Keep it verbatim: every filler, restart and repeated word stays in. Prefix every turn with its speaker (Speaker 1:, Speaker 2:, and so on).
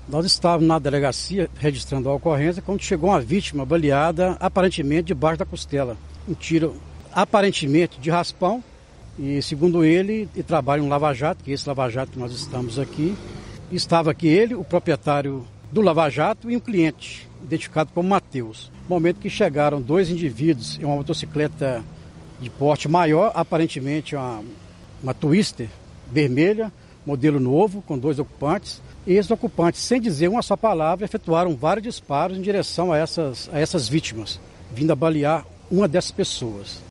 Speaker 1: Nós estávamos na delegacia registrando a ocorrência quando chegou uma vítima baleada aparentemente debaixo da costela. Um tiro aparentemente de raspão e, segundo ele, ele trabalha em um lava-jato, que é esse lava-jato que nós estamos aqui. Estava aqui ele, o proprietário do lava-jato e um cliente, identificado como Matheus. No momento que chegaram dois indivíduos em uma motocicleta de porte maior, aparentemente uma, uma Twister vermelha, modelo novo, com dois ocupantes. E esses ocupantes, sem dizer uma só palavra, efetuaram vários disparos em direção a essas, a essas vítimas, vindo a balear uma dessas pessoas.